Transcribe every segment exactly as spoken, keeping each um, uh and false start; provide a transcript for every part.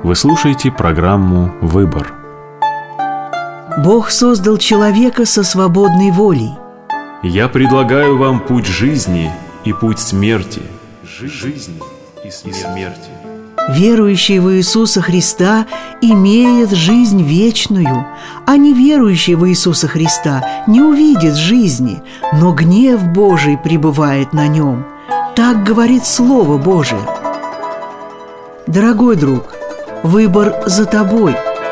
Вы слушаете программу «Выбор». Бог создал человека со свободной волей. Я предлагаю вам путь жизни и путь смерти. Жизни и смерти. Верующий в Иисуса Христа имеет жизнь вечную, а неверующий в Иисуса Христа не увидит жизни, но гнев Божий пребывает на нем. Так говорит Слово Божие. Дорогой друг, выбор за тобой.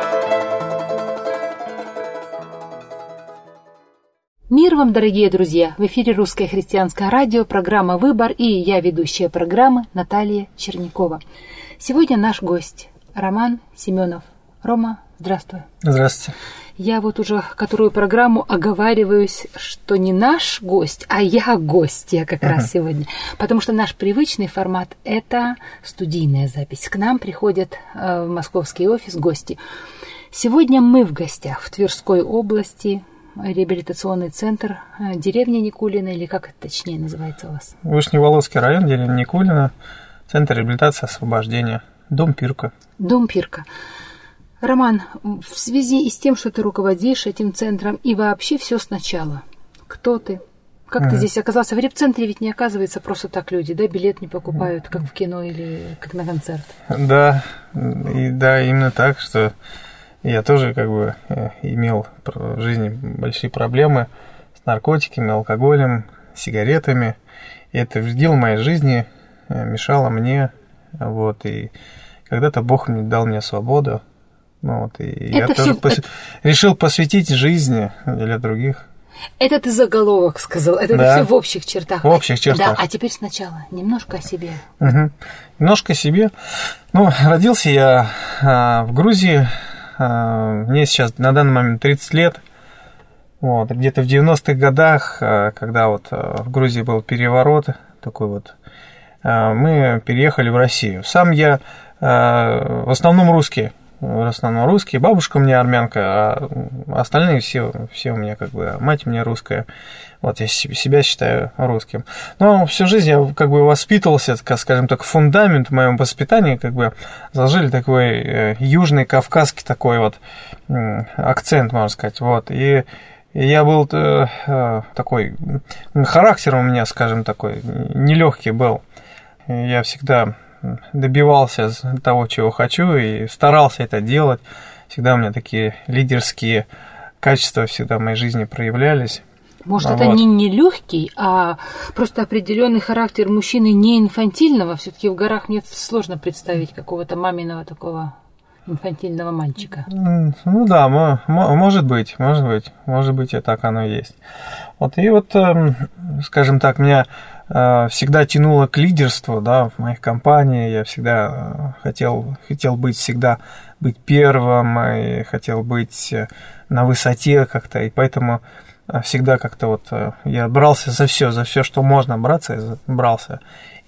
Мир вам, дорогие друзья! В эфире Русское христианское радио, программа «Выбор», и я, ведущая программы, Наталья Чернякова. Сегодня наш гость Роман Семенов. Рома, здравствуй. Здравствуйте. Я вот уже которую программу оговариваюсь, что не наш гость, а я гостья как uh-huh. раз сегодня. Потому что наш привычный формат – это студийная запись. К нам приходят э, в московский офис гости. Сегодня мы в гостях в Тверской области, реабилитационный центр, э, деревня Никулина, или как это точнее называется у вас? Вышневолодский район, деревня Никулина, центр реабилитации освобождения, дом Пирка. Дом Пирка. Роман, в связи с тем, что ты руководишь этим центром, и вообще все сначала. Кто ты? Как mm. ты здесь оказался? В репцентре ведь не оказывается просто так люди, да? Билет не покупают, как в кино или как на концерт. Да, и да, именно так, что я тоже как бы имел в жизни большие проблемы с наркотиками, алкоголем, сигаретами. И это вредило моей жизни, мешало мне. Вот, и когда-то Бог мне дал мне свободу. Вот, и я тоже всё... пос... решил посвятить жизни для других. Это ты заголовок сказал, это да. все в общих чертах. В общих чертах. Да, а теперь сначала немножко о себе. Угу. Немножко о себе. Ну, родился я а, в Грузии. А, мне сейчас на данный момент тридцать лет. Вот, где-то в девяностых годах, а, когда вот а, в Грузии был переворот, такой вот, а, мы переехали в Россию. Сам я а, в основном русский. В основном русские, бабушка у меня армянка, а остальные все, все у меня как бы, мать у меня русская, вот я себя считаю русским. Но всю жизнь я как бы воспитывался, скажем так, фундамент в моем воспитании, как бы заложили такой южный кавказский такой вот акцент, можно сказать, вот, и я был такой, характер у меня, скажем, такой, нелегкий был, я всегда добивался того, чего хочу, и старался это делать. Всегда у меня такие лидерские качества всегда в моей жизни проявлялись. Может, вот. Это не нелегкий, а просто определенный характер мужчины не инфантильного. Все-таки в горах мне сложно представить какого-то маминого такого инфантильного мальчика. Ну да, может быть, может быть, может быть, и так оно и есть. Вот, и вот, скажем так, меня всегда тянуло к лидерству, да, в моих компаниях. Я всегда хотел, хотел быть всегда быть первым, и хотел быть на высоте как-то, и поэтому всегда как-то вот я брался за все, за все, что можно браться, я брался.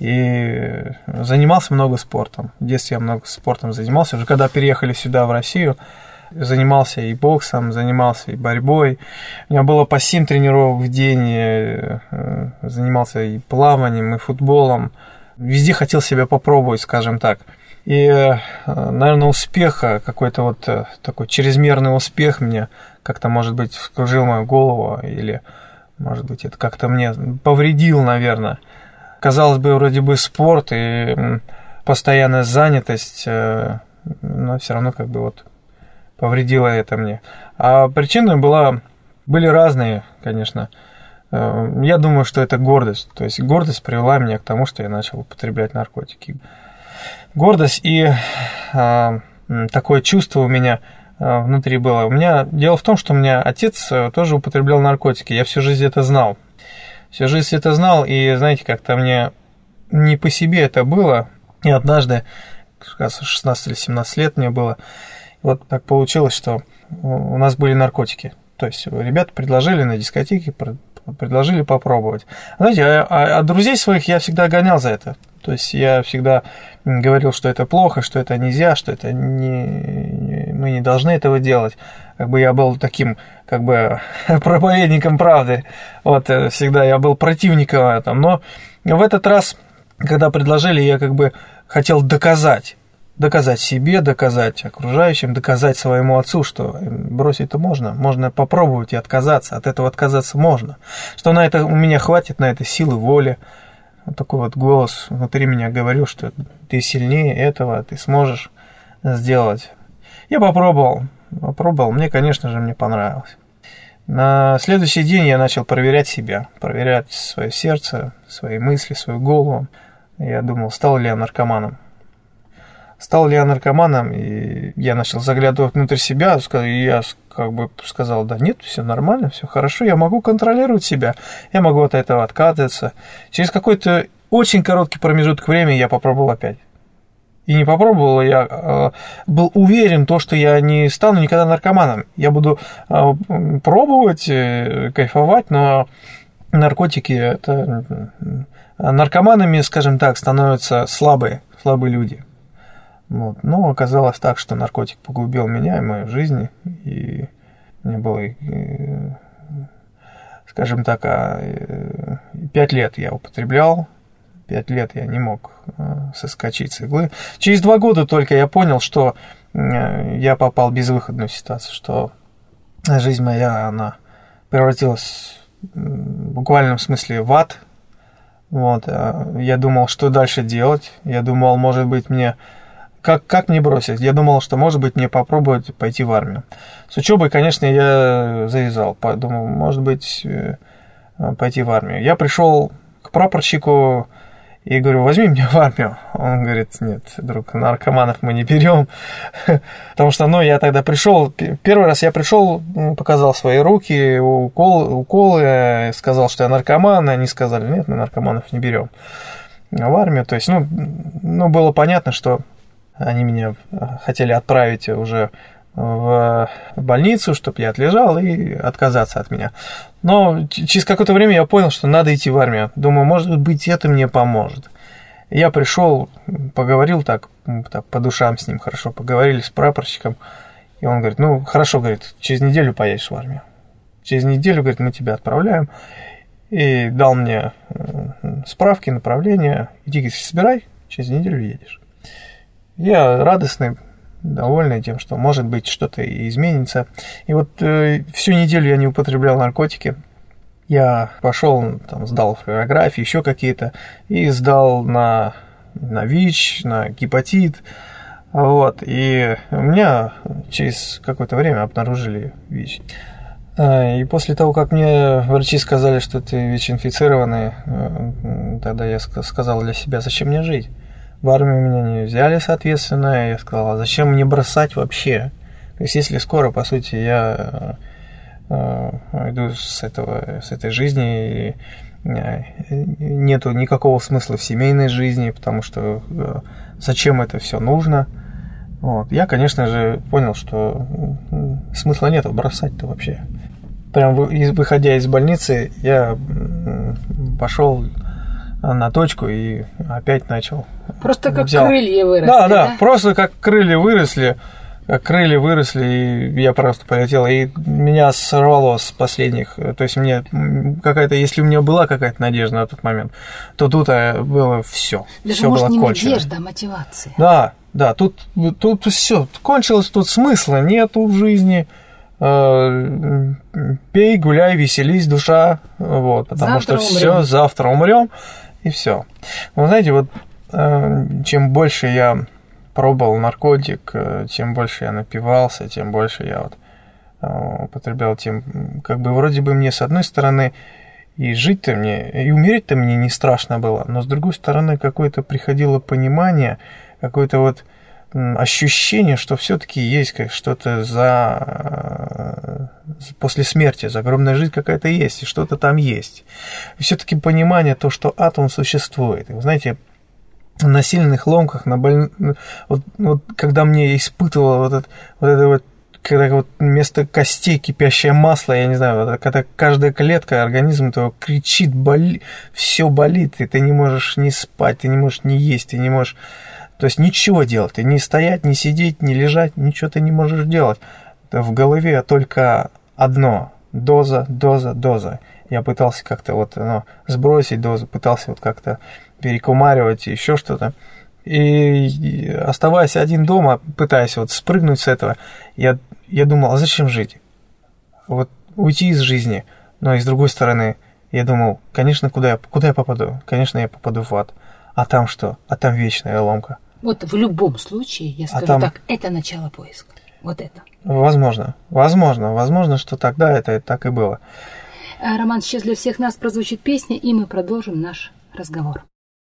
И занимался много спортом. В детстве я много спортом занимался. Уже когда переехали сюда, в Россию, занимался и боксом, занимался и борьбой. У меня было по семь тренировок в день. Я занимался и плаванием, и футболом. Везде хотел себя попробовать, скажем так. И, наверное, успех, какой-то вот такой чрезмерный успех мне как-то, может быть, вскружил мою голову. Или, может быть, это как-то мне повредил, наверное. Казалось бы, вроде бы спорт и постоянная занятость, но все равно как бы вот повредило это мне. А причина была, были разные, конечно. Я думаю, что это гордость. То есть гордость привела меня к тому, что я начал употреблять наркотики. Гордость и а, такое чувство у меня а, внутри было. У меня дело в том, что у меня отец тоже употреблял наркотики. Я всю жизнь это знал. Всю жизнь это знал, и, знаете, как-то мне не по себе это было. И однажды, шестнадцать или семнадцать лет мне было, вот так получилось, что у нас были наркотики. То есть ребята предложили на дискотеке, предложили попробовать. Знаете, а, а друзей своих я всегда гонял за это. То есть я всегда говорил, что это плохо, что это нельзя, что это не, мы не должны этого делать. Как бы я был таким, как бы, проповедником правды. Вот, всегда я был противником этого. Но в этот раз, когда предложили, я как бы хотел доказать. доказать себе, доказать окружающим, доказать своему отцу, что бросить-то можно, можно попробовать и отказаться, от этого отказаться можно, что на это у меня хватит, на это силы воли. Вот такой вот голос внутри меня говорил, что ты сильнее этого, ты сможешь сделать. Я попробовал, попробовал, мне, конечно же, мне понравилось. На следующий день я начал проверять себя, проверять свое сердце, свои мысли, свою голову. Я думал, стал ли я наркоманом. Стал ли я наркоманом, и я начал заглядывать внутрь себя, и я как бы сказал, да нет, все нормально, все хорошо, я могу контролировать себя, я могу от этого отказываться. Через какой-то очень короткий промежуток времени я попробовал опять. И не попробовал, я э, был уверен, то, что я не стану никогда наркоманом. Я буду э, пробовать, э, кайфовать, но наркотики, это... наркоманами, скажем так, становятся слабые, слабые люди. Вот. Но оказалось так, что наркотик погубил меня и мою жизнь, и мне было, и, скажем так, пять лет я употреблял, пять лет я не мог соскочить с иглы. Через два года только я понял, что я попал в безвыходную ситуацию, что жизнь моя, она превратилась в буквальном смысле в ад. Вот. Я думал, что дальше делать, я думал, может быть, мне... Как, как мне бросить? Я думал, что, может быть, мне попробовать пойти в армию. С учебой, конечно, я завязал. Подумал, может быть, пойти в армию. Я пришел к прапорщику и говорю, возьми меня в армию. Он говорит, нет, друг, наркоманов мы не берем. Потому что, ну, я тогда пришел, первый раз я пришел, показал свои руки, уколы, уколы, сказал, что я наркоман, и они сказали, нет, мы наркоманов не берем в армию. То есть, ну, ну было понятно, что они меня хотели отправить уже в больницу, чтобы я отлежал и отказаться от меня. Но через какое-то время я понял, что надо идти в армию. Думаю, может быть, это мне поможет. Я пришел, поговорил так, так по душам с ним, хорошо поговорили с прапорщиком. И он говорит, ну, хорошо, говорит, через неделю поедешь в армию. Через неделю, говорит, мы тебя отправляем. И дал мне справки, направления. Иди, говорит, собирай, через неделю едешь. Я радостный, довольный тем, что, может быть, что-то изменится. И вот э, всю неделю я не употреблял наркотики. Я пошел, там, сдал флюорографии, еще какие-то, и сдал на, на ВИЧ, на гепатит. Вот, и у меня через какое-то время обнаружили ВИЧ. И после того, как мне врачи сказали, что ты ВИЧ-инфицированный, тогда я сказал для себя, зачем мне жить? В армию меня не взяли, соответственно, я сказал, а зачем мне бросать вообще? То есть, если скоро, по сути, я э, иду с, этого, с этой жизни, и э, нету никакого смысла в семейной жизни, потому что э, зачем это все нужно? Вот. Я, конечно же, понял, что э, смысла нету бросать-то вообще. Прям выходя из больницы, я э, пошел на точку и опять начал. Просто как взял. крылья выросли. Да, да, да, просто как крылья выросли, как крылья выросли, и я просто полетел, и меня сорвало с последних, то есть мне какая-то, если у меня была какая-то надежда на тот момент, то тут было все, даже все может было не кончено. Надежда, а мотивация. Да, да, тут, тут все кончилось, тут смысла нету в жизни. Пей, гуляй, веселись, душа, вот, потому завтра что все, завтра умрем, и все. Вы знаете, вот чем больше я пробовал наркотик, тем больше я напивался, тем больше я вот употреблял, тем как бы вроде бы мне с одной стороны и жить-то мне, и умереть-то мне не страшно было, но с другой стороны какое-то приходило понимание, какое-то вот ощущение, что все-таки есть что-то за после смерти, загробная жизнь какая-то есть, и что-то там есть. Все-таки понимание то, что ад, он существует. И вы знаете, на сильных ломках, на боль... вот, вот когда мне испытывало вот это вот, это вот когда вот вместо костей кипящее масло, я не знаю, вот, когда каждая клетка организма твоего кричит, боли... все болит, и ты не можешь ни спать, ты не можешь ни есть, ты не можешь... То есть ничего делать, ты не стоять, не сидеть, не лежать, ничего ты не можешь делать. В голове только одно – доза, доза, доза. Я пытался как-то вот ну, сбросить дозу, пытался вот как-то перекумаривать, еще что-то. И оставаясь один дома, пытаясь вот спрыгнуть с этого, я, я думал, а зачем жить? Вот уйти из жизни. Но и с другой стороны, я думал, конечно, куда я, куда я попаду? Конечно, я попаду в ад. А там что? А там вечная ломка. Вот в любом случае, я скажу а там... так, это начало поиска. Вот это. Возможно, возможно, возможно, что тогда это так и было. Роман, сейчас для всех нас прозвучит песня, и мы продолжим наш разговор.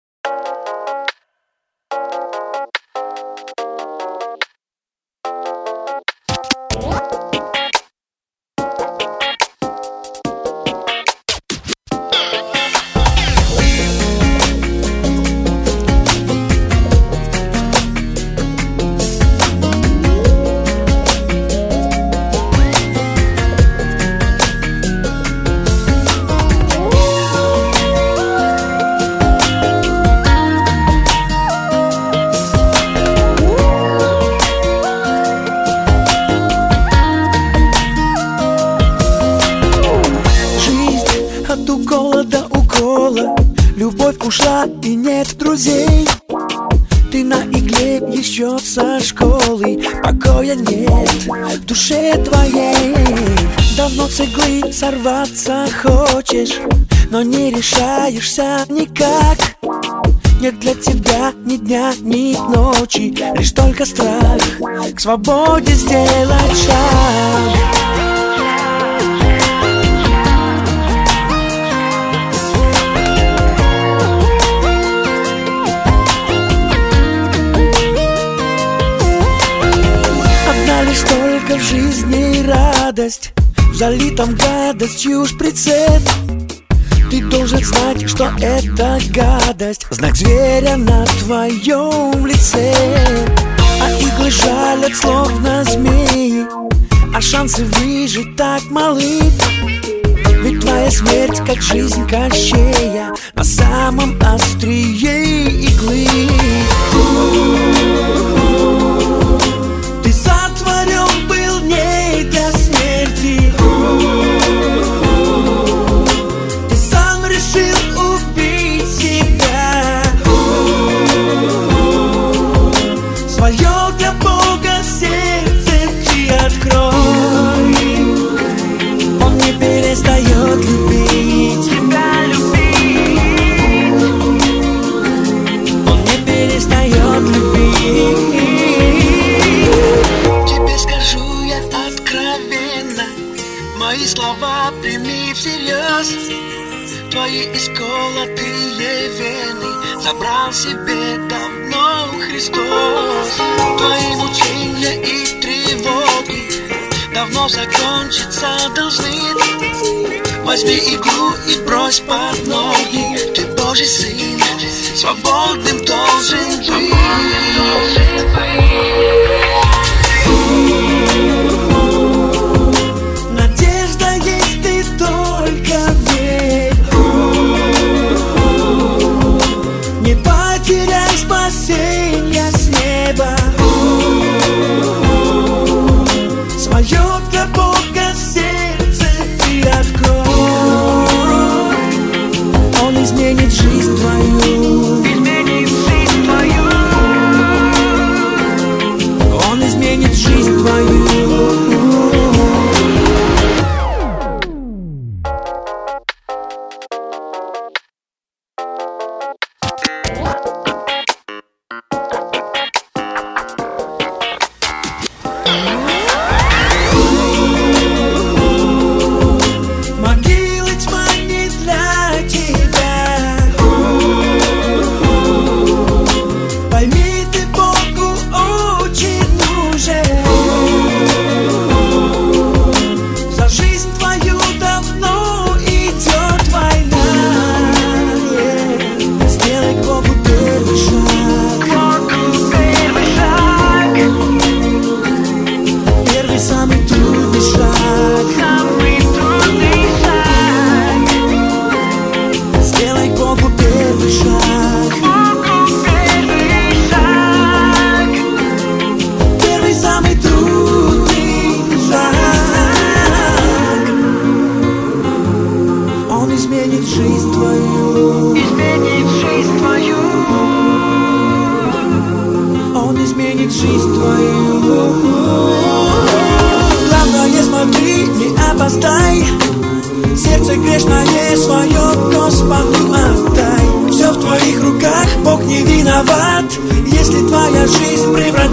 Ушла и нет друзей. Ты на игле еще со школы. Покоя нет в душе твоей. Давно с иглы сорваться хочешь, но не решаешься никак. Нет для тебя ни дня, ни ночи, лишь только страх к свободе сделать шаг. Лишь только в жизни радость, в залитом гадостью шприце. Ты должен знать, что это гадость, знак зверя на твоем лице. А иглы жалят, словно змеи, а шансы выжить так малы. Ведь твоя смерть, как жизнь Кощея, на самом острие иглы. Ты сотворен был не для смерти. Ты сам решил убить себя. Свое для Бога сердце ты открой. Он не перестает любить тебя, любить. Он не перестает любить. Мои слова прими всерьез. Твои исколотые вены забрал себе давно Христос. Твои мучения и тревоги давно закончиться должны. Возьми иглу и брось под ноги. Ты Божий сын, свободным должен быть. Спасенья с неба. Свое для Бога сердце ты открой. Он изменит жизнь твою. Изменит жизнь твою. Он изменит жизнь твою.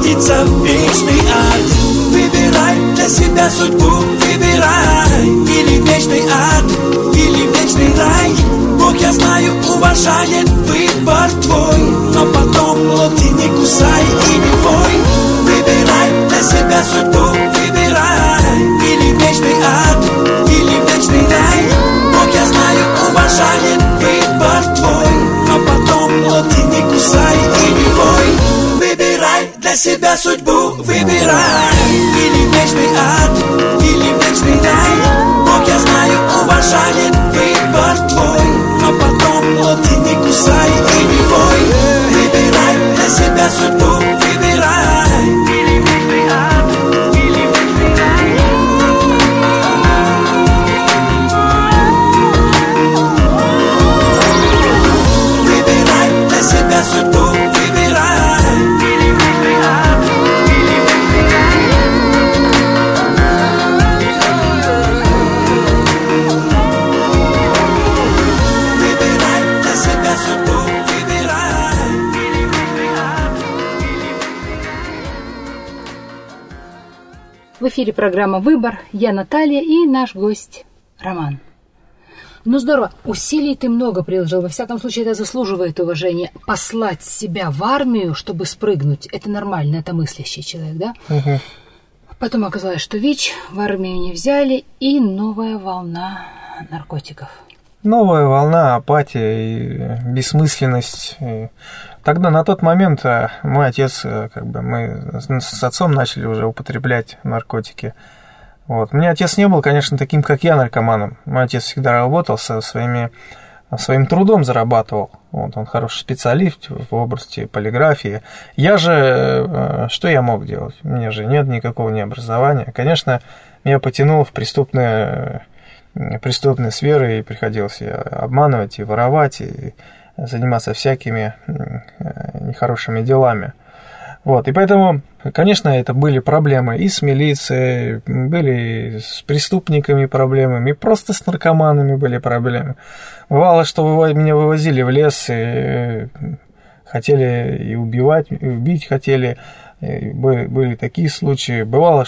превратится в вечный ад. Выбирай для себя судьбу, выбирай. Или вечный ад, или вечный рай. Бог, я знаю, уважает выбор твой, но потом локти не кусай и не вой. Выбирай для себя судьбу, выбирай. Или вечный ад, или вечный рай. Бог, я знаю, уважает выбор твой, но потом локти не кусай и не вой. Выбирай для себя судьбу, выбирай. Или вечный ад, или вечный рай. Бог, я знаю, уважает выбор твой, но потом локти не кусай и не вой. Выбирай для себя судьбу, выбирай. Или вечный ад, или вечный рай. Выбирай для себя судьбу, выбирай. Или вечный ад, или вечный рай. Выбирай для себя судьбу, выбирай. Или вечный ад, или вечный рай. В эфире программа «Выбор». Я Наталья и наш гость Роман. Ну здорово, усилий ты много приложил, во всяком случае это заслуживает уважения. Послать себя в армию, чтобы спрыгнуть, это нормально, это мыслящий человек, да? Угу. Потом оказалось, что ВИЧ в армию не взяли, и новая волна наркотиков. Новая волна, апатия и бессмысленность. И тогда, на тот момент, мой отец, как бы, мы с отцом начали уже употреблять наркотики. Вот. У меня отец не был, конечно, таким, как я, наркоманом. Мой отец всегда работал со своими, своим трудом, зарабатывал. Вот. Он хороший специалист в области полиграфии. Я же, что я мог делать? У меня же нет никакого ни образования. Конечно, меня потянуло в преступные, преступные сферы, и приходилось и обманывать, и воровать, и заниматься всякими нехорошими делами. Вот, и поэтому, конечно, это были проблемы и с милицией, были с преступниками проблемы, и просто с наркоманами были проблемы. Бывало, что меня вывозили в лес, и хотели и убивать, и убить хотели. И были, были такие случаи. Бывало,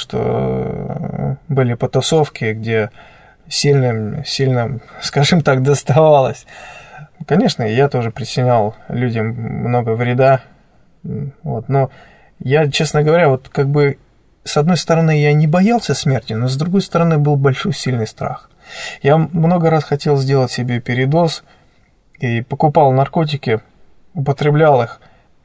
что были потасовки, где сильным, сильным, скажем так, доставалось. Конечно, я тоже причинял людям много вреда. Вот, но я, честно говоря, вот как бы с одной стороны я не боялся смерти, но с другой стороны был большой сильный страх. Я много раз хотел сделать себе передоз и покупал наркотики, употреблял их,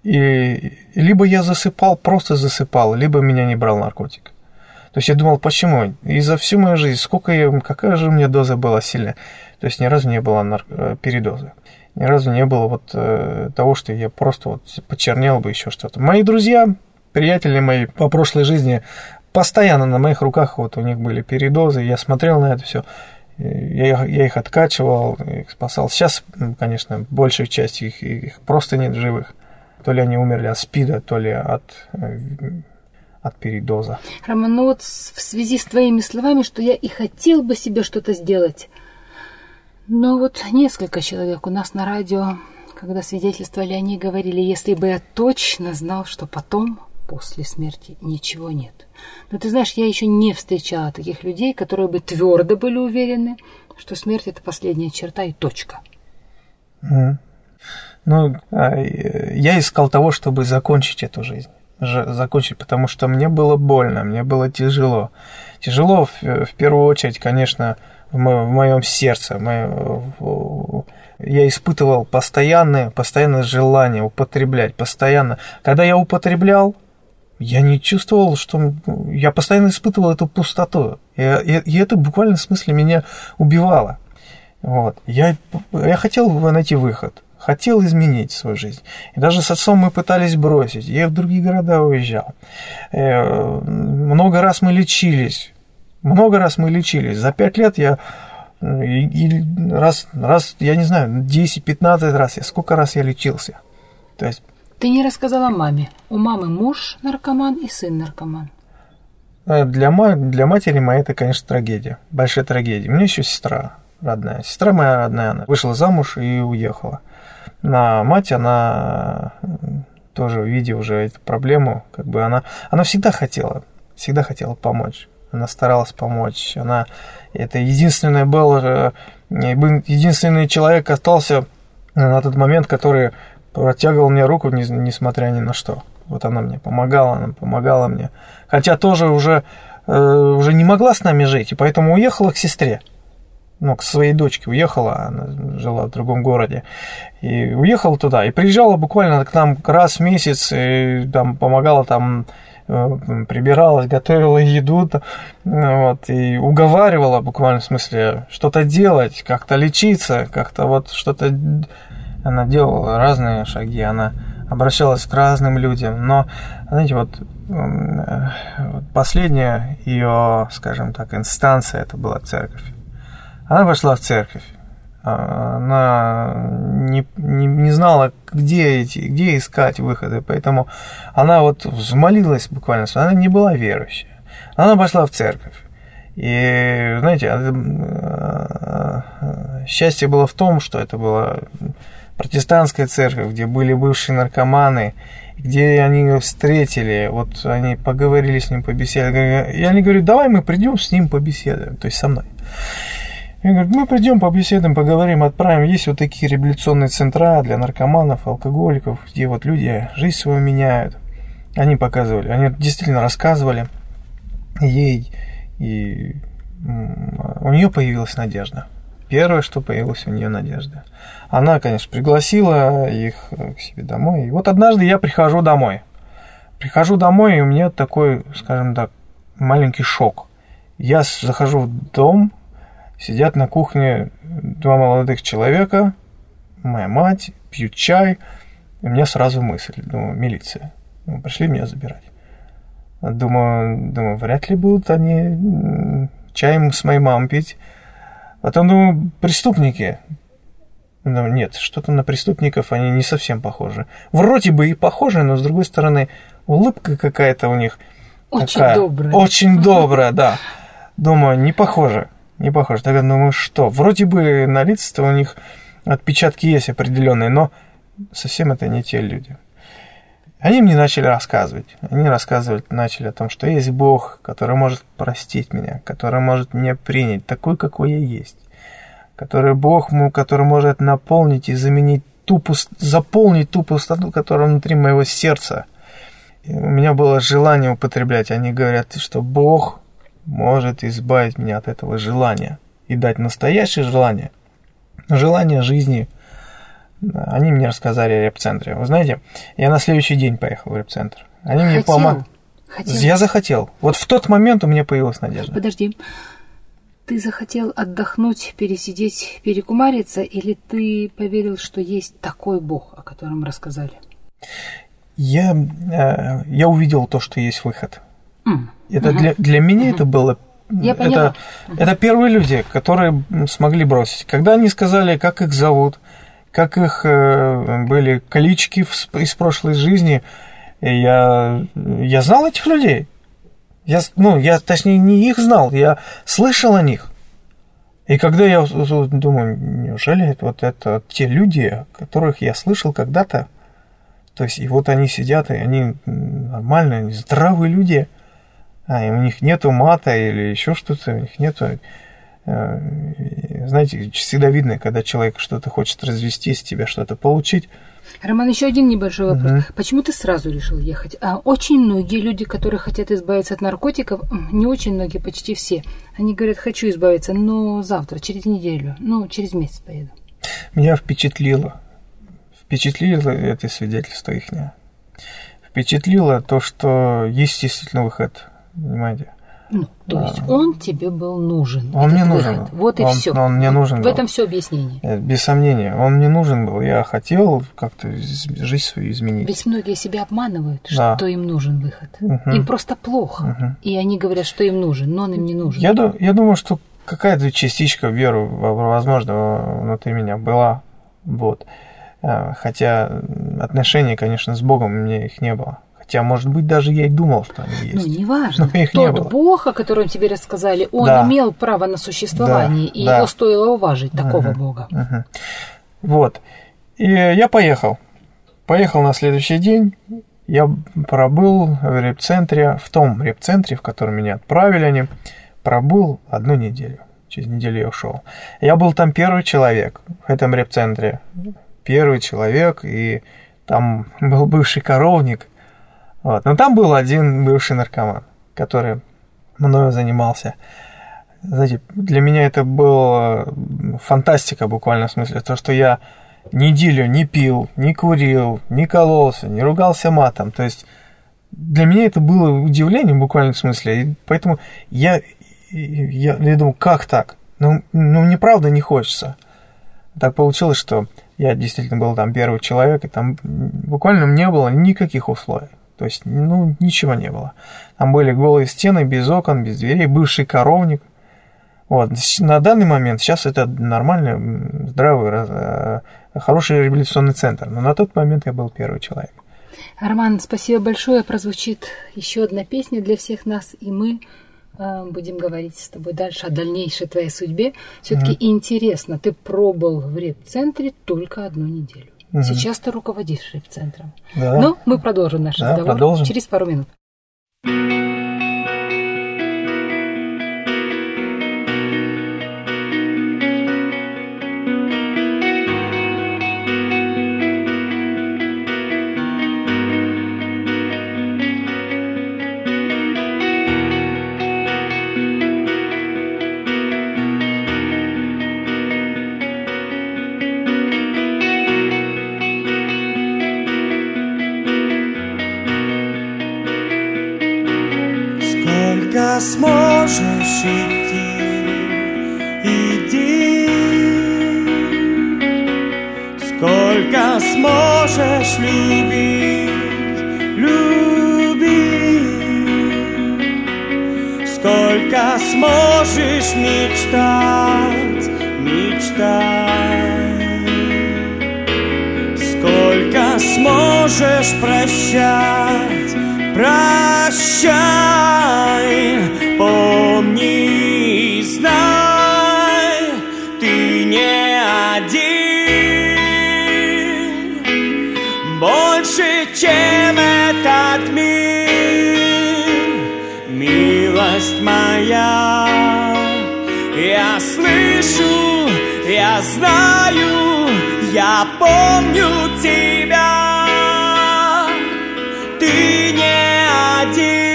и либо я засыпал, просто засыпал, либо меня не брал наркотик. То есть я думал, почему? И за всю мою жизнь, сколько я, какая же у меня доза была сильная, то есть ни разу не было нар- передоза. Ни разу не было вот э, того, что я просто вот почернел бы, еще что-то. Мои друзья, приятели мои по прошлой жизни, постоянно на моих руках вот у них были передозы, я смотрел на это все, я, я их откачивал, их спасал. Сейчас, конечно, большая часть их, их просто нет в живых. То ли они умерли от СПИДа, то ли от, от передоза. Роман, ну вот в связи с твоими словами, что я и хотел бы себе что-то сделать, но вот несколько человек у нас на радио, когда свидетельствовали, они говорили, если бы я точно знал, что потом, после смерти, ничего нет. Но ты знаешь, я еще не встречала таких людей, которые бы твердо были уверены, что смерть – это последняя черта и точка. Mm. Ну, я искал того, чтобы закончить эту жизнь. Закончить, потому что мне было больно, мне было тяжело. Тяжело, в, в первую очередь, конечно, в моем сердце. Я испытывал постоянное, постоянное желание употреблять, постоянно. Когда я употреблял, я не чувствовал, что... Я постоянно испытывал эту пустоту. И, и, и это в буквальном смысле меня убивало. Вот. Я, я хотел найти выход, хотел изменить свою жизнь. И даже с отцом мы пытались бросить. Я в другие города уезжал. Много раз мы лечились. Много раз мы лечились. За пять лет я и, и раз, раз, я не знаю, десять-пятнадцать раз, я, сколько раз я лечился. То есть... Ты не рассказала маме. У мамы муж наркоман и сын наркоман. Для, ма... для матери моей это, конечно, трагедия. Большая трагедия. У меня еще сестра родная. Сестра моя родная, она вышла замуж и уехала. На мать она тоже увидев уже эту проблему, как бы она, она всегда хотела, всегда хотела помочь. Она старалась помочь. Она, это единственный был, единственный человек остался на тот момент, который протягивал мне руку, несмотря ни на что. Вот она мне помогала, она помогала мне. Хотя тоже уже, уже не могла с нами жить, и поэтому уехала к сестре. Ну, к своей дочке уехала, она жила в другом городе. И уехала туда, и приезжала буквально к нам раз в месяц, и там помогала там, прибиралась, готовила еду, вот, и уговаривала буквально, в смысле, что-то делать, как-то лечиться, как-то вот что-то... Она делала разные шаги, она обращалась к разным людям, но, знаете, вот, вот последняя ее, скажем так, инстанция, это была церковь. Она пошла в церковь, она не, не, не знала, где, эти, где искать выходы, поэтому она вот взмолилась буквально, она не была верующая. Она пошла в церковь. И, знаете, счастье было в том, что это была протестантская церковь, где были бывшие наркоманы, где они ее встретили, вот они поговорили с ним, побеседовали. И они говорят, давай мы придем с ним побеседуем, то есть со мной. Я говорю, мы придем, побеседуем, поговорим, отправим. Есть вот такие реабилитационные центра для наркоманов, алкоголиков, где вот люди жизнь свою меняют. Они показывали, они действительно рассказывали ей, и у нее появилась надежда. Первое, что появилась у нее надежда. Она, конечно, пригласила их к себе домой. И вот однажды я прихожу домой. Прихожу домой, и у меня такой, скажем так, маленький шок. Я захожу в дом, сидят на кухне два молодых человека, моя мать, пьют чай. И у меня сразу мысль, думаю, милиция. Ну, пришли меня забирать. Думаю, думаю, вряд ли будут они чаем с моей мамой пить. Потом думаю, преступники. Думаю, нет, что-то на преступников они не совсем похожи. Вроде бы и похожи, но с другой стороны, улыбка какая-то у них. Очень такая, добрая. Очень добрая, да. Думаю, не похоже. Не похоже. Тогда думаю, что? Вроде бы на лицах у них отпечатки есть определенные, но совсем это не те люди. Они мне начали рассказывать. Они рассказывать начали о том, что есть Бог, который может простить меня, который может меня принять такой, какой я есть. Который Бог, который может наполнить и заменить ту пустоту, заполнить ту пустоту, которая внутри моего сердца. И у меня было желание употреблять. Они говорят, что Бог может избавить меня от этого желания и дать настоящее желание. Желание жизни. Они мне рассказали о реп-центре. Вы знаете, я на следующий день поехал в реп-центр. Они мне помогли. Я захотел. Вот в тот момент у меня появилась надежда. Подожди. Ты захотел отдохнуть, пересидеть, перекумариться, или ты поверил, что есть такой Бог, о котором рассказали? Я, я увидел то, что есть выход. Mm. Это угу. для, для меня угу. это было... Я это, поняла. Это первые люди, которые смогли бросить. Когда они сказали, как их зовут, как их э, были клички в, из прошлой жизни, я, я знал этих людей. Я, ну, я, точнее, не их знал, я слышал о них. И когда я думаю, неужели вот это те люди, которых я слышал когда-то, то есть, и вот они сидят, и они нормальные, они здравые люди, а у них нету мата или еще что-то, у них нету... Знаете, всегда видно, когда человек что-то хочет развести, с тебя что-то получить. Роман, еще один небольшой вопрос. Угу. Почему ты сразу решил ехать? А очень многие люди, которые хотят избавиться от наркотиков, не очень многие, почти все, они говорят, хочу избавиться, но завтра, через неделю, ну, через месяц поеду. Меня впечатлило, впечатлило это свидетельство их. Впечатлило то, что есть действительно выход, понимаете? Ну, то есть а, он тебе был нужен. Он мне нужен был. Вот и он, все. Он мне нужен в был. этом все объяснение. Без сомнения, он мне нужен был. Я хотел как-то жизнь свою изменить. Ведь многие себя обманывают, да. что им нужен выход. Угу. Им просто плохо. Угу. И они говорят, что им нужен, но он им не нужен. Я, я думаю, что какая-то частичка веры, возможно, внутри меня была. Вот. Хотя отношения, конечно, с Богом у меня их не было. Хотя, может быть, даже я и думал, что они есть. Ну, неважно. Но их Тот не было. Бог, о котором тебе рассказали, он да. имел право на существование, да, и да. его стоило уважить, такого угу, Бога. Угу. Вот. И я поехал. поехал на следующий день. Я пробыл в репцентре, в том репцентре, в который меня отправили они, пробыл одну неделю. Через неделю я ушел. Я был там первый человек в этом репцентре. Первый человек, и там был бывший коровник. Вот. Но там был один бывший наркоман, который мною занимался. Знаете, для меня это была фантастика буквально в смысле. То, что я неделю не пил, не курил, не кололся, не ругался матом. То есть для меня это было удивлением буквально в смысле. И поэтому я, я, я думал, как так? Ну, ну, мне правда не хочется. Так получилось, что я действительно был там первый человек, и там буквально не было никаких условий. То есть, ну, ничего не было. Там были голые стены, без окон, без дверей, бывший коровник. Вот. На данный момент сейчас это нормальный, здравый, хороший реабилитационный центр. Но на тот момент я был первый человек. Роман, спасибо большое. Прозвучит еще одна песня для всех нас, и мы э, будем говорить с тобой дальше о дальнейшей твоей судьбе. Все-таки mm-hmm. интересно, ты пробыл в реп-центре только одну неделю. Mm-hmm. Сейчас ты руководишь реп-центром. Да. Но мы продолжим наш да, разговор продолжим. через пару минут. Сможешь идти, иди. Сколько сможешь любить, люби. Сколько сможешь мечтать, мечтай. Сколько сможешь прощать, прощай. Помни и знай, ты не один. Больше, чем этот мир, милость моя. Я слышу, я знаю, я помню тебя. Ты не один.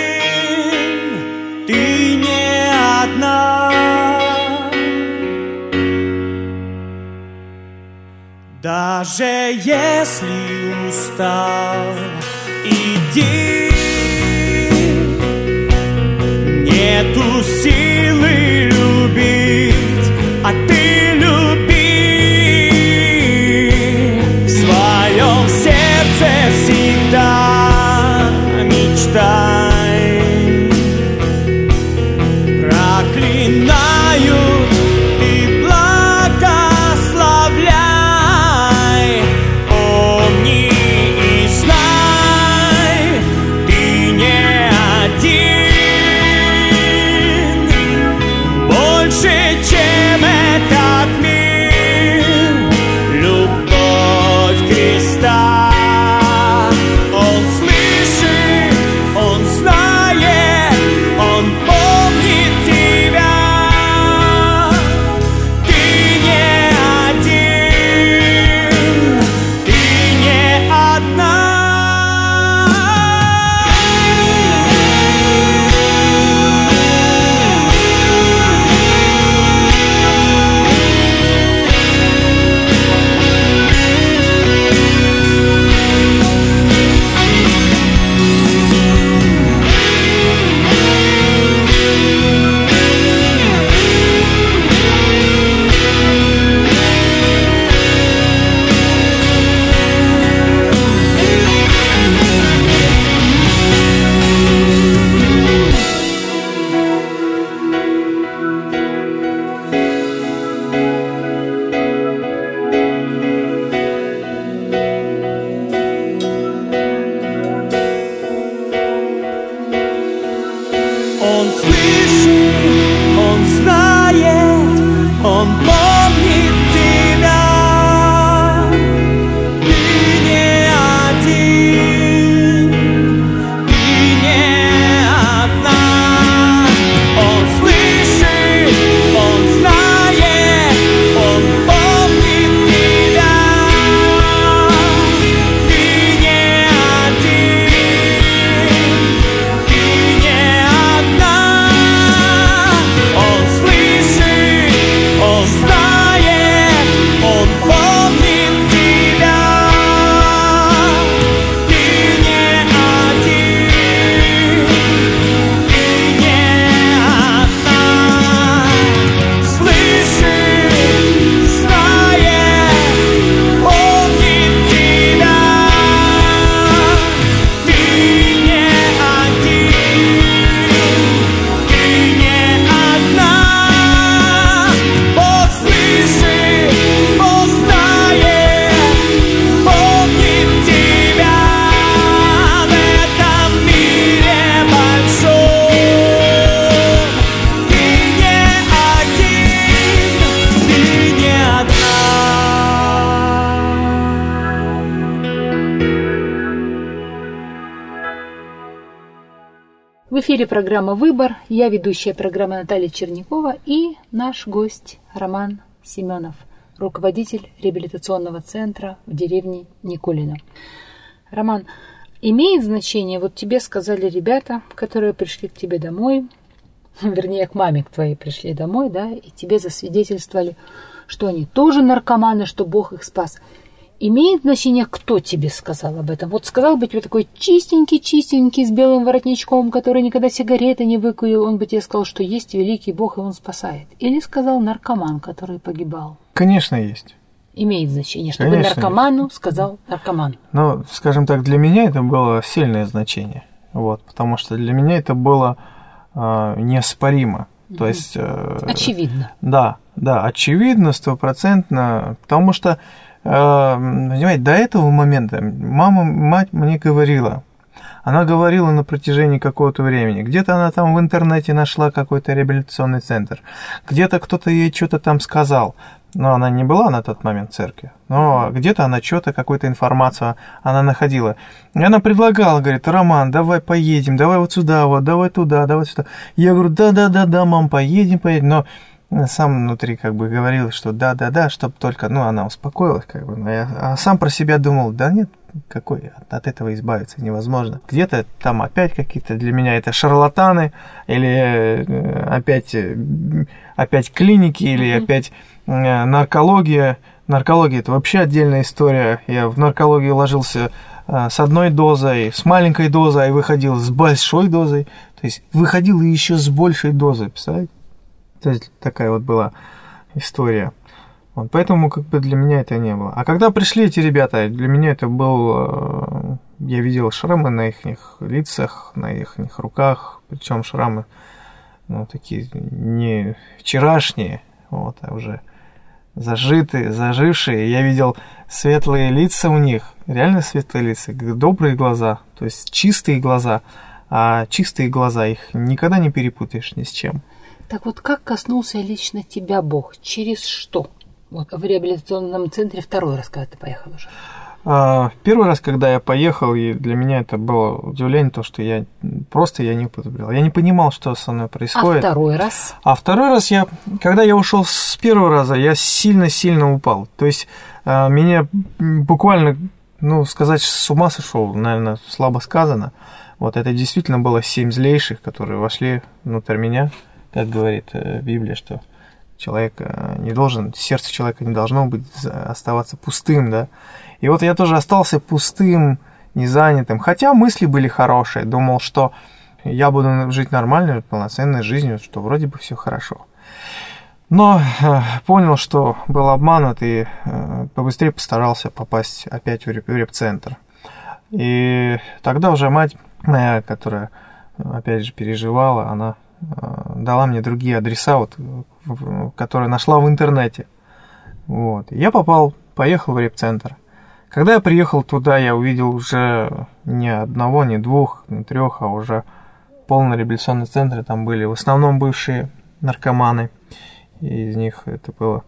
Даже если устал, иди. Нету силы любить, а ты люби. В своем сердце всегда мечтай. Проклинают и благословляй. Помни и знай, В эфире программа «Выбор». Я ведущая программы Наталья Чернякова и наш гость Роман Семенов, руководитель реабилитационного центра в деревне Никулино. Роман, имеет значение, вот тебе сказали ребята, которые пришли к тебе домой, вернее, к маме к твоей пришли домой, да, и тебе засвидетельствовали, что они тоже наркоманы, что Бог их спас. Имеет значение, кто тебе сказал об этом? Вот сказал бы тебе такой чистенький-чистенький с белым воротничком, который никогда сигареты не выкурил, он бы тебе сказал, что есть великий Бог, и он спасает. Или сказал наркоман, который погибал? Конечно, есть. Имеет значение, чтобы Конечно, наркоману есть. сказал наркоман. Ну, скажем так, для меня это было сильное значение. Вот, потому что для меня это было э, неоспоримо. Mm-hmm. То есть... Э, очевидно. Да, да, очевидно, стопроцентно, потому что понимаете, до этого момента мама, мать мне говорила, она говорила на протяжении какого-то времени, где-то она там в интернете нашла какой-то реабилитационный центр, где-то кто-то ей что-то там сказал, но она не была на тот момент в церкви, но где-то она что-то, какую-то информацию она находила. И она предлагала, говорит, Роман, давай поедем, давай вот сюда, вот, давай туда, давай сюда. Я говорю, да-да-да-да, мам, поедем, поедем, но... Сам внутри как бы говорил, что да-да-да, чтобы только, ну, она успокоилась, как бы. А, я, а сам про себя думал, да нет, какой, от, от этого избавиться невозможно. Где-то там опять какие-то для меня это шарлатаны, или опять, опять клиники, или mm-hmm. опять наркология. Наркология – это вообще отдельная история. Я в наркологию ложился с одной дозой, с маленькой дозой, и выходил с большой дозой. То есть выходил еще с большей дозой, представляете? То есть такая вот была история. Вот, поэтому как бы для меня это не было. А когда пришли эти ребята, для меня это был... Я видел шрамы на их лицах, на их руках. Причем шрамы, ну, такие не вчерашние, вот, а уже зажитые, зажившие. Я видел светлые лица у них, реально светлые лица, добрые глаза, то есть чистые глаза. А чистые глаза, их никогда не перепутаешь ни с чем. Так вот, как коснулся лично тебя Бог? Через что? Вот в реабилитационном центре второй раз, когда ты поехал уже. А, первый раз, когда я поехал, и для меня это было удивление, то, что я просто я не употреблял. Я не понимал, что со мной происходит. А второй раз? А второй раз, я, когда я ушел с первого раза, я сильно-сильно упал. То есть а, меня буквально, ну, сказать, с ума сошел, наверное, слабо сказано. Вот это действительно было семь злейших, которые вошли внутрь меня. Как говорит Библия, что человек не должен, сердце человека не должно быть, оставаться пустым, да. И вот я тоже остался пустым, незанятым, хотя мысли были хорошие, думал, что я буду жить нормальной, полноценной жизнью, что вроде бы все хорошо. Но понял, что был обманут, и побыстрее постарался попасть опять в реп-центр. И тогда уже мать моя, которая, опять же, переживала, она дала мне другие адреса, вот, которые нашла в интернете. Вот. Я попал, поехал в реп-центр. Когда я приехал туда, я увидел уже не одного, не двух, не трех, а уже полный реабилитационный центр. Там были в основном бывшие наркоманы. И из них это было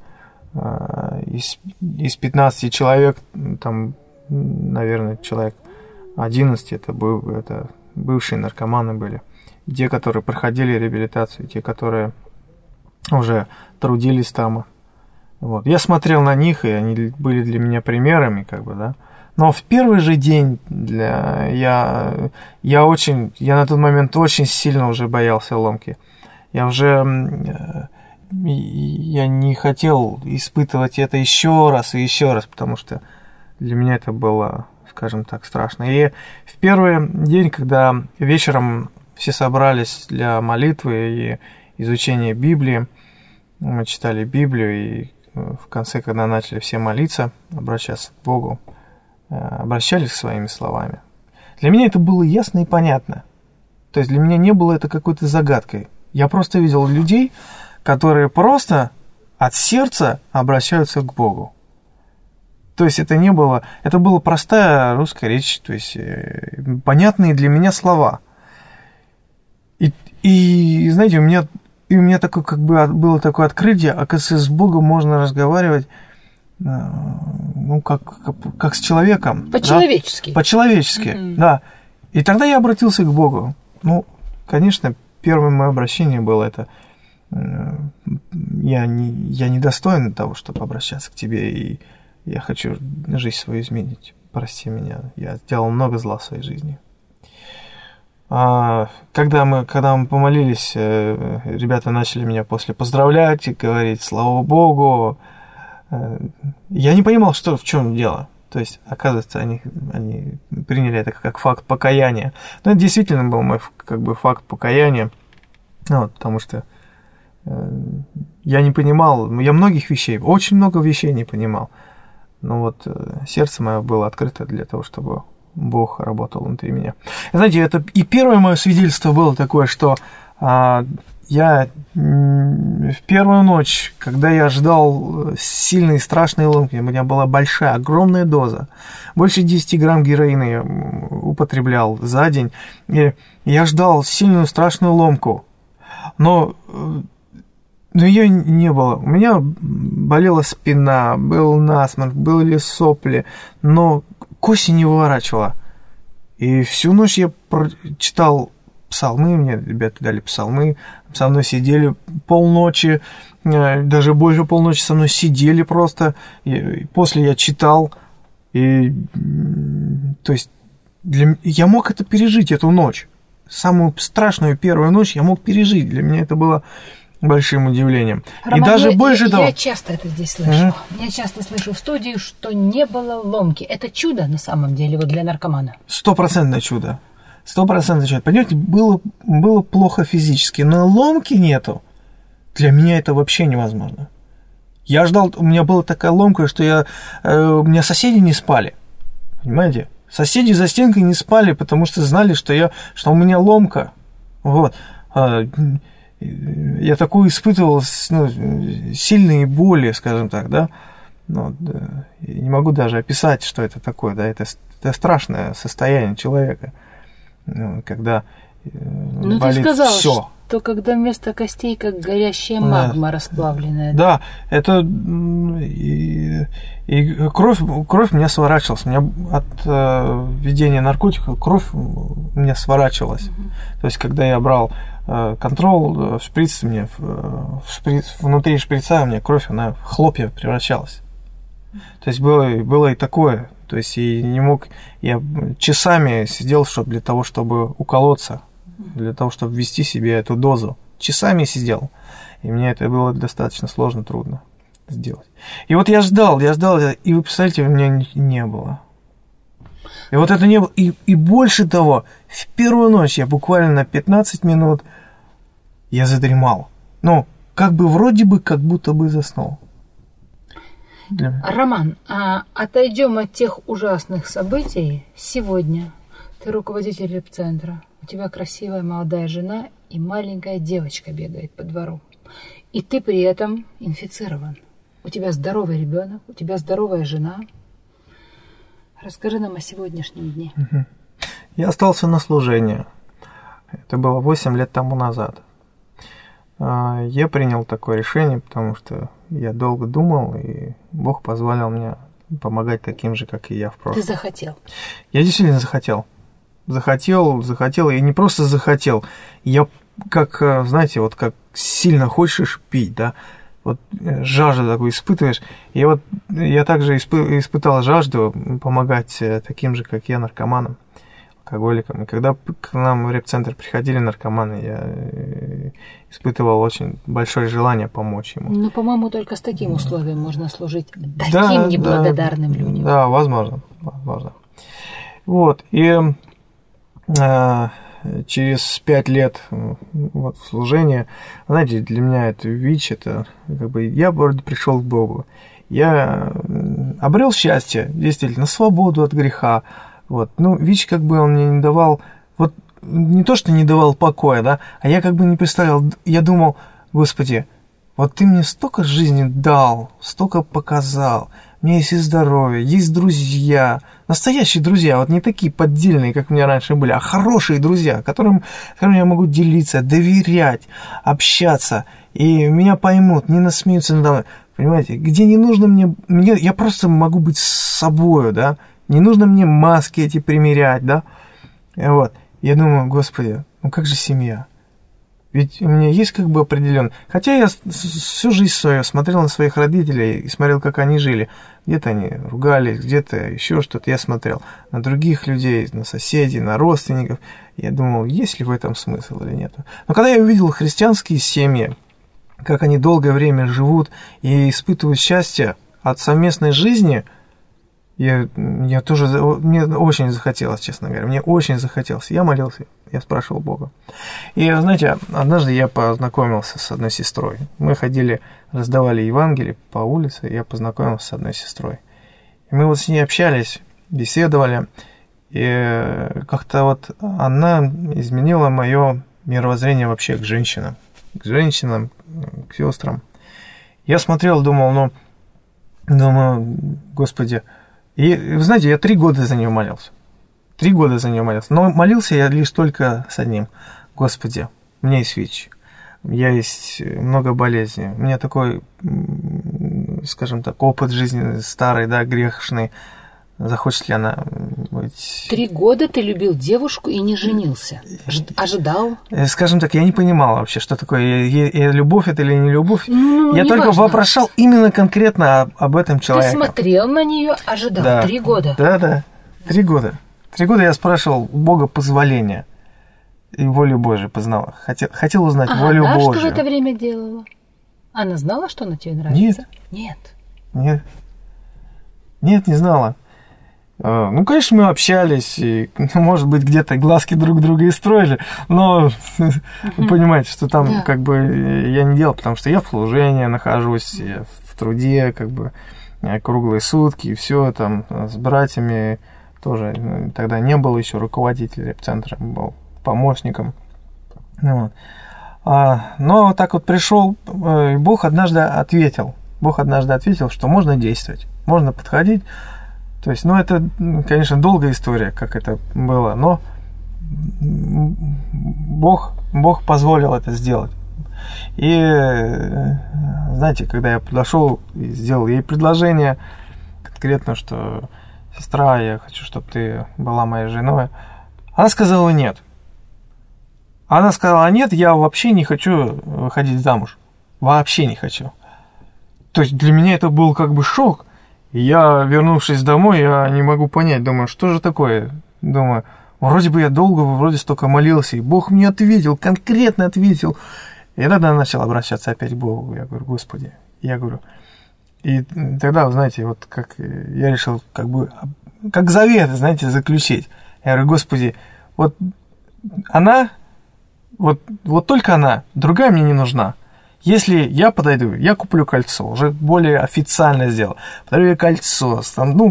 из, из пятнадцати человек, там, наверное, человек одиннадцать это, был, это бывшие наркоманы были. Те, которые проходили реабилитацию, те, которые уже трудились там. Вот. Я смотрел на них, и они были для меня примерами, как бы, да. Но в первый же день для... я, я очень, я на тот момент очень сильно уже боялся ломки. Я уже, я не хотел испытывать это еще раз и еще раз, потому что для меня это было, скажем так, страшно. И в первый день, когда вечером все собрались для молитвы и изучения Библии. Мы читали Библию, и в конце, когда начали все молиться, обращаться к Богу, обращались своими словами. Для меня это было ясно и понятно. То есть для меня не было это какой-то загадкой. Я просто видел людей, которые просто от сердца обращаются к Богу. То есть это не было... Это была простая русская речь, то есть понятные для меня слова. И, и знаете, у меня, и у меня такое, как бы, было такое открытие, оказывается, с Богом можно разговаривать, ну, как, как, как с человеком. По-человечески. Да? По-человечески, mm-hmm. да. И тогда я обратился к Богу. Ну, конечно, первое мое обращение было это, я не, я не достоин того, чтобы обращаться к тебе, и я хочу жизнь свою изменить. Прости меня, я сделал много зла в своей жизни. А когда мы, когда мы помолились, ребята начали меня после поздравлять и говорить «Слава Богу». Я не понимал, что, в чем дело. То есть, оказывается, они, они приняли это как факт покаяния. Но это действительно был мой как бы, факт покаяния, ну, вот, потому что э, я не понимал, я многих вещей, очень много вещей не понимал. Но вот э, сердце мое было открыто для того, чтобы Бог работал внутри меня. Знаете, это и первое мое свидетельство было такое, что э, я в первую ночь, когда я ждал сильной и страшной ломки, у меня была большая, огромная доза, больше десять грамм героина я употреблял за день, и я ждал сильную страшную ломку, но, но ее не было. У меня болела спина, был насморк, были сопли, но кости не выворачивала. И всю ночь я читал псалмы, мне ребята дали псалмы, со мной сидели полночи, даже больше полночи со мной сидели просто. И после я читал, и, то есть для, я мог это пережить, эту ночь. Самую страшную первую ночь я мог пережить. Для меня это было большим удивлением. Роман, и даже я, больше я, того... Я часто это здесь слышу. Mm-hmm. Я часто слышу в студии, что не было ломки. Это чудо на самом деле вот для наркомана. Стопроцентное чудо. Стопроцентное чудо. Понимаете, было, было плохо физически, но ломки нету. Для меня это вообще невозможно. Я ждал, у меня была такая ломка, что я, э, у меня соседи не спали. Понимаете? Соседи за стенкой не спали, потому что знали, что, я, что у меня ломка. Вот. Я такую испытывал, ну, сильные боли, скажем так, да. Ну, да. Я не могу даже описать, что это такое, да. Это, это страшное состояние человека, когда ну, болит ты сказал, все. Что когда вместо костей как горящая магма, да, расплавленная. Да, это и, и кровь, кровь у меня сворачивалась. У меня от э, введения наркотиков кровь у меня сворачивалась. Угу. То есть, когда я брал э, контрол, шприц мне в, в шприц, внутри шприца у меня кровь, она в хлопья превращалась. То есть было, было и такое. То есть и не мог, я часами сидел, чтобы для того, чтобы уколоться, для того, чтобы ввести себе эту дозу. Часами сидел. И мне это было достаточно сложно, трудно сделать. И вот я ждал, я ждал, и вы представляете, у меня не было. И вот это не было. И, и больше того, в первую ночь я буквально на пятнадцать минут я задремал. Ну, как бы вроде бы, как будто бы заснул. Роман, а отойдем от тех ужасных событий. Сегодня ты руководитель реп-центра, у тебя красивая молодая жена и маленькая девочка бегает по двору. И ты при этом инфицирован. У тебя здоровый ребенок, у тебя здоровая жена. Расскажи нам о сегодняшнем дне. Я остался на служении. Это было восемь лет тому назад. Я принял такое решение, потому что я долго думал, и Бог позволил мне помогать таким же, как и я в прошлом. Ты захотел? Я действительно захотел. Захотел, захотел, и не просто захотел. Я, как, знаете, вот как сильно хочешь пить, да, вот жажду такую испытываешь. И вот я также испы- испытал жажду помогать таким же, как я, наркоманам, алкоголикам. И когда к нам в реп-центр приходили наркоманы, я испытывал очень большое желание помочь ему. Ну, по-моему, только с таким условием можно служить таким да, неблагодарным да, людям. Да, возможно, возможно. Вот, и э, через пять лет вот, служения, знаете, для меня это ВИЧ, это как бы я вроде пришел к Богу. Я обрел счастье, действительно, свободу от греха. Вот. Ну, ВИЧ как бы он мне не давал, вот не то, что не давал покоя, да, а я как бы не представлял, я думал, Господи, вот ты мне столько жизни дал, столько показал, у меня есть и здоровье, есть друзья, настоящие друзья, вот не такие поддельные, как у меня раньше были, а хорошие друзья, которым, которым я могу делиться, доверять, общаться, и меня поймут, не насмеются надо мной, понимаете, где не нужно мне, мне, я просто могу быть с собою, да, не нужно мне маски эти примерять, да, вот. Я думаю, Господи, ну как же семья? Ведь у меня есть как бы определенно... Хотя я всю жизнь свою смотрел на своих родителей и смотрел, как они жили. Где-то они ругались, где-то еще что-то. Я смотрел на других людей, на соседей, на родственников. Я думал, есть ли в этом смысл или нет. Но когда я увидел христианские семьи, как они долгое время живут и испытывают счастье от совместной жизни, я, я тоже, мне очень захотелось, честно говоря, мне очень захотелось. Я молился, я спрашивал Бога. И, знаете, однажды я познакомился с одной сестрой. Мы ходили, раздавали Евангелие по улице, и я познакомился с одной сестрой. И мы вот с ней общались, беседовали, и как-то вот она изменила мое мировоззрение вообще к женщинам, к женщинам, к сестрам. Я смотрел, думал, ну, думаю, Господи. И, вы знаете, я три года за нее молился. Три года за нее молился. Но молился я лишь только с одним. Господи, у меня есть ВИЧ, у меня есть много болезней, у меня такой, скажем так, опыт жизни старый, да, грешный. Захочет ли она быть... Три года ты любил девушку и не женился. Ожидал? Скажем так, я не понимал вообще, что такое, я, я, любовь это или не любовь. Ну, я не только важно. вопрошал именно конкретно об, об этом человеке. Ты смотрел на нее, ожидал. Да. Три года. Да, да, три года. Три года я спрашивал у Бога позволения и волю Божию познал. Хотел, хотел узнать ага, волю да, Божию. Что в это время делала? Она знала, что она тебе нравится? Нет. Нет. Нет. Нет, не знала. Ну, конечно, мы общались, и, может быть, где-то глазки друг друга и строили, но вы понимаете, что там да. как бы я не делал, потому что я в служении нахожусь, я в труде, как бы круглые сутки, и все там с братьями тоже. Тогда не был еще руководителем центра, был помощником. Вот. А, но так вот пришел, и Бог однажды ответил, Бог однажды ответил, что можно действовать, можно подходить. То есть, ну, это, конечно, долгая история, как это было, но Бог, Бог позволил это сделать. И, знаете, когда я подошел и сделал ей предложение конкретно, что сестра, я хочу, чтобы ты была моей женой, она сказала нет. Она сказала нет, я вообще не хочу выходить замуж. Вообще не хочу. То есть для меня это был как бы шок. И я, вернувшись домой, я не могу понять, думаю, что же такое? Думаю, вроде бы я долго, вроде столько молился, и Бог мне ответил, конкретно ответил. И тогда начал обращаться опять к Богу. Я говорю, Господи, я говорю. И тогда, вы знаете, вот как я решил, как бы, как завет, знаете, заключить. Я говорю, Господи, вот она, вот, вот только она, другая мне не нужна. Если я подойду, я куплю кольцо, уже более официально сделал. Подарю ей кольцо, там, ну,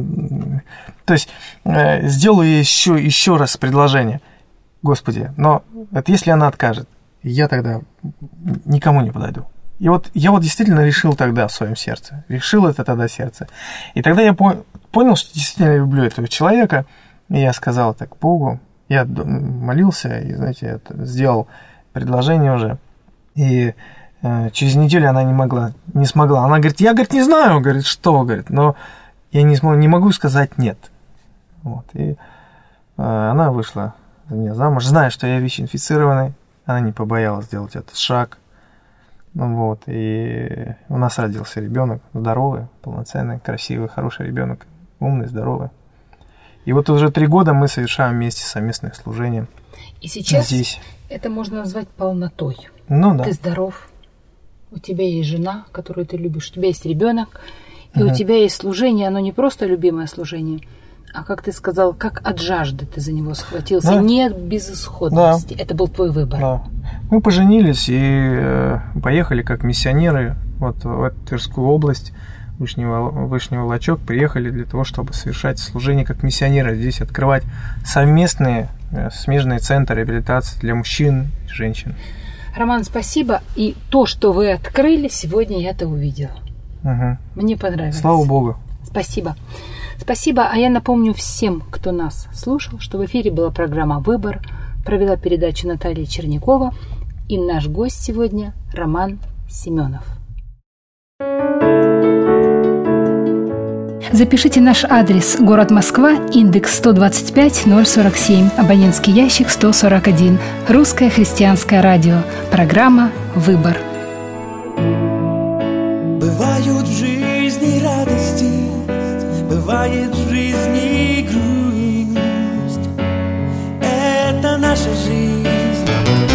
то есть э, сделаю ей еще, еще раз предложение. Господи, но вот если она откажет, я тогда никому не подойду. И вот я вот действительно решил тогда в своем сердце, решил это тогда сердце. И тогда я по- понял, что действительно люблю этого человека, и я сказал так Богу, я молился, и, знаете, это, сделал предложение уже. И э, через неделю она не могла, не смогла. Она говорит, я, говорит, не знаю, говорит, что, говорит, но я не, смог, не могу сказать нет. Вот. И э, она вышла за меня замуж, зная, что я ВИЧ-инфицированный. Она не побоялась сделать этот шаг. Вот. И у нас родился ребенок, здоровый, полноценный, красивый, хороший ребенок, умный, здоровый. И вот уже три года мы совершаем вместе совместное служение. И сейчас здесь. Это можно назвать полнотой. Ну да. Ты здоров, у тебя есть жена, которую ты любишь, у тебя есть ребенок, и угу. у тебя есть служение, оно не просто любимое служение, а, как ты сказал, как от жажды ты за него схватился, да. Нет безысходности. Да. Это был твой выбор. Да. Мы поженились и поехали как миссионеры вот в эту Тверскую область, Вышний, Вышний Волочок, приехали для того, чтобы совершать служение как миссионеры, здесь открывать совместные смежные центры реабилитации для мужчин и женщин. Роман, спасибо. И то, что вы открыли, сегодня я это увидела. Угу. Мне понравилось. Слава Богу. Спасибо. Спасибо. А я напомню всем, кто нас слушал, что в эфире была программа «Выбор». Провела передачу Наталья Чернякова. И наш гость сегодня Роман Семенов. Запишите наш адрес: город Москва, индекс сто двадцать пять ноль сорок семь, абонентский ящик сто сорок один. Русское христианское радио. Программа «Выбор». Бывают в жизни радости, бывает в жизни грусть. Это наша жизнь.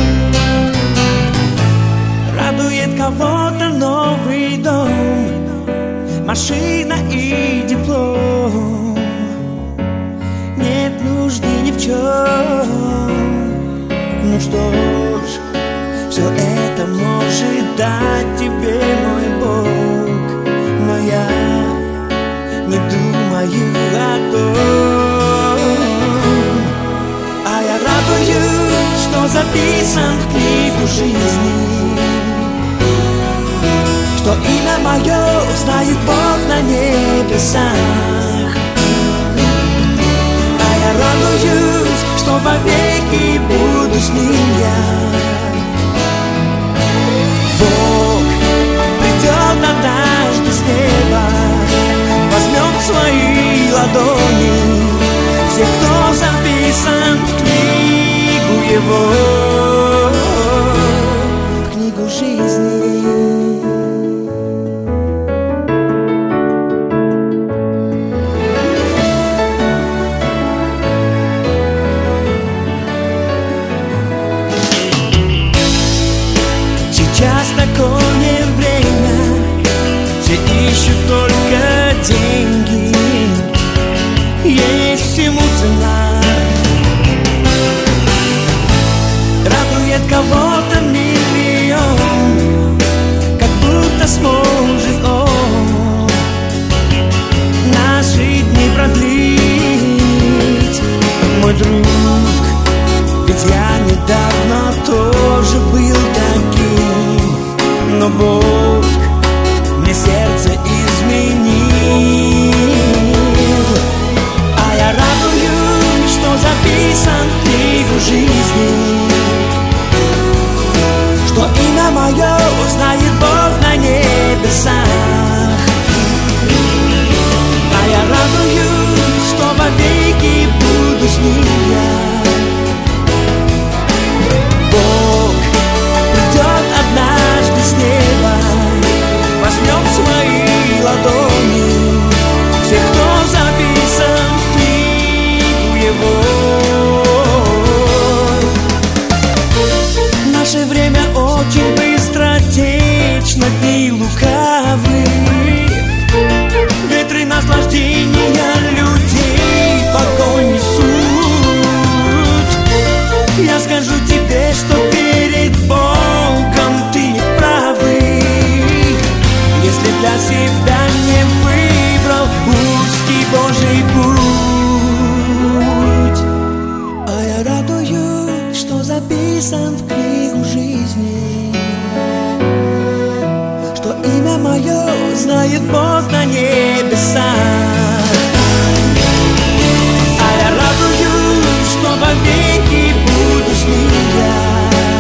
Радует кого-то новый дом, машина и диплом. Нет нужды ни в чем. Ну что ж, все это может дать тебе мой Бог, но я не думаю о том. А я радуюсь, что записан в книгу жизни, что имя мое знает Бог на небесах. А я радуюсь, что вовеки буду с ним я. Бог придет однажды с неба, возьмем в свои ладони всех, кто записан в книгу Его, в книгу жизни. Сейчас такое время, все ищут только деньги, есть всему цена. Радует кого-то миллион, как будто сможет он наши дни продлить. Мой друг, ведь я недавно тоже был таким, но Бог мне сердце изменил. А я радуюсь, что записан в книгу жизни, что имя мое знает Бог на небесах. А я радуюсь, что вовеки буду с ним я. Бог придет однажды с неба, возьмем в свои ладони всех, кто записан в книгу Его. Наше время очень быстротечно, дни лукавы, ветры наслаждения людей в огонь несут. Я скажу тебе, что перед Богом ты не правый, если для себя не выбрал узкий Божий путь. А я радуюсь, что записан в книгу жизни, что имя мое знает Бог на небесах. А я радуюсь, что вовеки буду с ним я.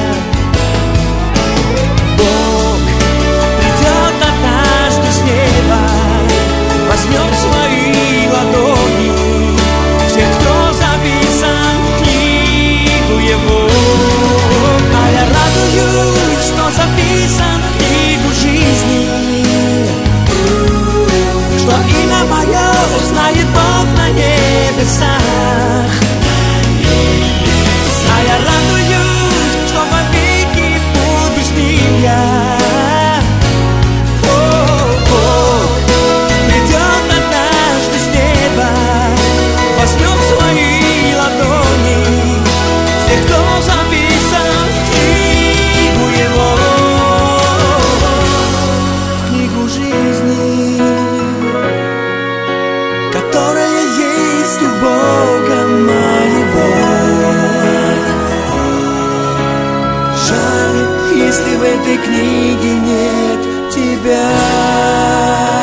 Бог придет однажды с неба, возьмем в свои ладони всех, кто записан в книгу Его. А я радуюсь, что записан в книгу жизни, что имя мое знает Бог на небесах. А я радуюсь, что вовеки буду с ним я. О, Бог придет однажды с неба, возьмем в свои ладони всех, кто записан в книгу Его, в книгу жизни, которая есть у Бога моего. Жаль, если в этой книге нет тебя.